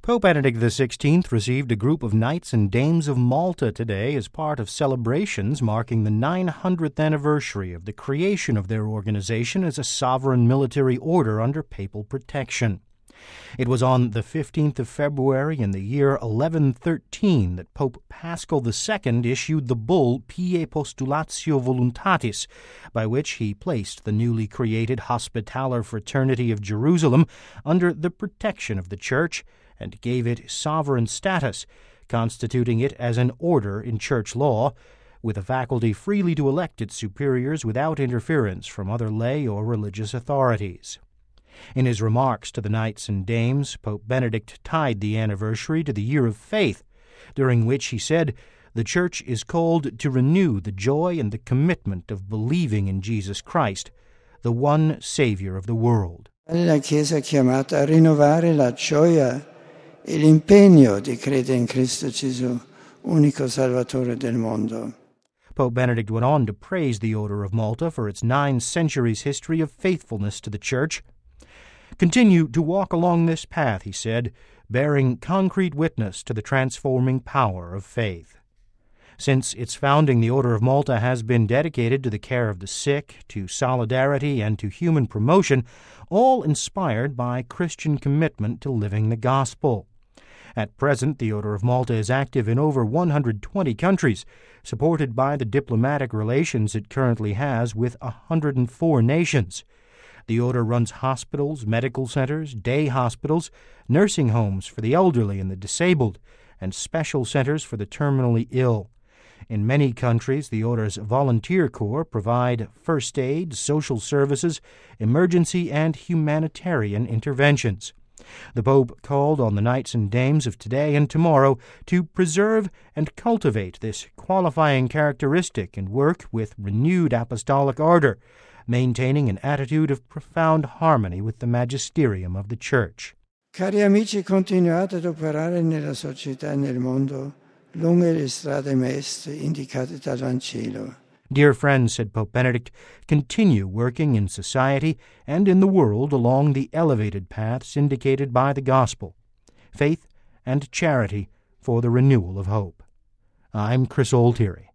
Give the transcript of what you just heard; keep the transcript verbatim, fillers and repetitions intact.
Pope Benedict the sixteenth received a group of Knights and Dames of Malta today as part of celebrations marking the nine hundredth anniversary of the creation of their organization as a sovereign military order under papal protection. It was on the fifteenth of February in the year eleven thirteen that Pope Paschal the second issued the bull Pie Postulatio Voluntatis, by which he placed the newly created Hospitaller Fraternity of Jerusalem under the protection of the Church and gave it sovereign status, constituting it as an order in church law, with a faculty freely to elect its superiors without interference from other lay or religious authorities. In his remarks to the Knights and Dames, Pope Benedict tied the anniversary to the Year of Faith, during which he said, "The Church is called to renew the joy and the commitment of believing in Jesus Christ, the one Savior of the world." La Chiesa è chiamata a rinnovare la gioia e l'impegno di credere in Cristo Gesù, unico Salvatore del mondo. Pope Benedict went on to praise the Order of Malta for its nine centuries history of faithfulness to the Church. "Continue to walk along this path," he said, bearing concrete witness to the transforming power of faith. Since its founding, the Order of Malta has been dedicated to the care of the sick, to solidarity, and to human promotion, all inspired by Christian commitment to living the gospel. At present, the Order of Malta is active in over one hundred twenty countries, supported by the diplomatic relations it currently has with one hundred four nations. The Order runs hospitals, medical centers, day hospitals, nursing homes for the elderly and the disabled, and special centers for the terminally ill. In many countries, the Order's volunteer corps provide first aid, social services, emergency and humanitarian interventions. The Pope called on the Knights and Dames of today and tomorrow to preserve and cultivate this qualifying characteristic and work with renewed apostolic ardor, maintaining an attitude of profound harmony with the magisterium of the Church. Cari amici, continuate ad operare nella società e nel mondo lungo le strade maestre indicate dal Vangelo. Dear friends, said Pope Benedict, continue working in society and in the world along the elevated paths indicated by the gospel, faith and charity for the renewal of hope. I'm Chris Altieri.